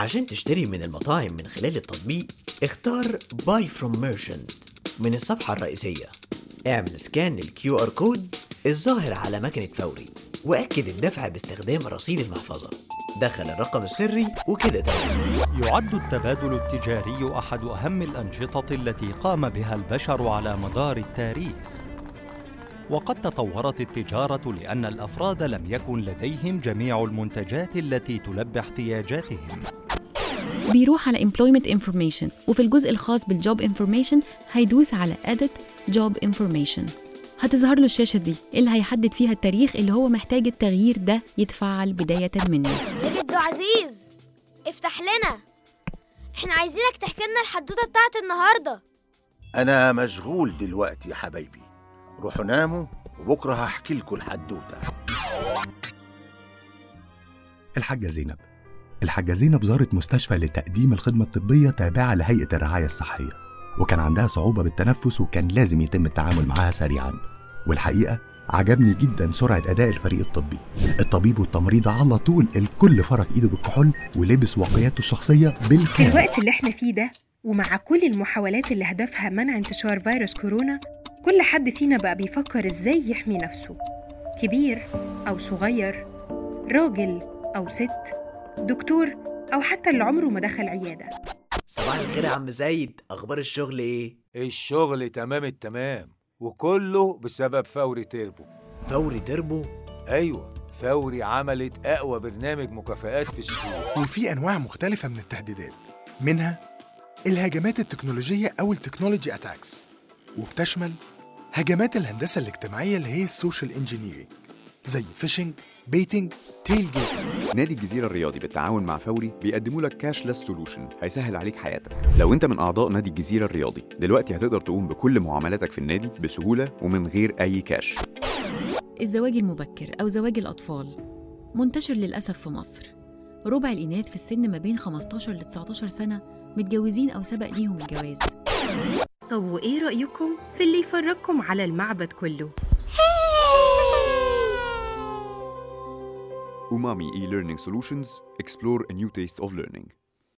عشان تشتري من المطاعم من خلال التطبيق اختار Buy from Merchant من الصفحة الرئيسية. اعمل سكان للQR كود الظاهر على مكنة فوري، وأكد الدفع باستخدام رصيد المحفظة. دخل الرقم السري وكده تمام. يعد التبادل التجاري أحد أهم الأنشطة التي قام بها البشر على مدار التاريخ، وقد تطورت التجارة لأن الأفراد لم يكن لديهم جميع المنتجات التي تلبي احتياجاتهم. بيروح على Employment Information، وفي الجزء الخاص بالJob Information هيدوس على Edit Job Information. هتظهر له الشاشة دي اللي هيحدد فيها التاريخ اللي هو محتاج التغيير ده يتفعل بداية منه. يا جدو عزيز افتح لنا، احنا عايزينك تحكي لنا الحدوتة بتاعت النهاردة. أنا مشغول دلوقتي يا حبايبي، روحوا ناموا وبكرة هحكي لكم الحدوتة. الحاجة زينب زارت مستشفى لتقديم الخدمة الطبية تابعة لهيئة الرعاية الصحية، وكان عندها صعوبة بالتنفس وكان لازم يتم التعامل معها سريعاً. والحقيقة عجبني جداً سرعة أداء الفريق الطبي. الطبيب والتمريض على طول الكل فرك إيده بالكحول ولبس واقياته الشخصية بالكامل. في الوقت اللي احنا فيه ده ومع كل المحاولات اللي هدفها منع انتشار فيروس كورونا، كل حد فينا بقى بيفكر ازاي يحمي نفسه، كبير أو صغير، راجل أو ست، دكتور أو حتى اللي عمره ما دخل عيادة. صباح الخير يا عم زايد، أخبار الشغل إيه؟ الشغل تمام التمام، وكله بسبب فوري تيربو. فوري تيربو؟ أيوة، فوري عملت أقوى برنامج مكافآت في السوق. وفي أنواع مختلفة من التهديدات، منها الهجمات التكنولوجية أو التكنولوجي أتاكس، وبتشمل هجمات الهندسة الاجتماعية اللي هي السوشيال انجينيرينج، زي فيشنج، بيتنج، تيل جيتنج. نادي الجزيرة الرياضي بالتعاون مع فوري بيقدموا لك كاشلس سولوشن هيسهل عليك حياتك. لو انت من اعضاء نادي الجزيرة الرياضي دلوقتي هتقدر تقوم بكل معاملاتك في النادي بسهولة ومن غير اي كاش. الزواج المبكر أو زواج الأطفال منتشر للأسف في مصر. ربع الإناث في السن ما بين 15 ل 19 سنة متجوزين أو سبق ليهم الجواز. طب وإيه رأيكم في اللي يفرجكم على المعبد كله؟ Umami e-learning solutions explore a new taste of learning.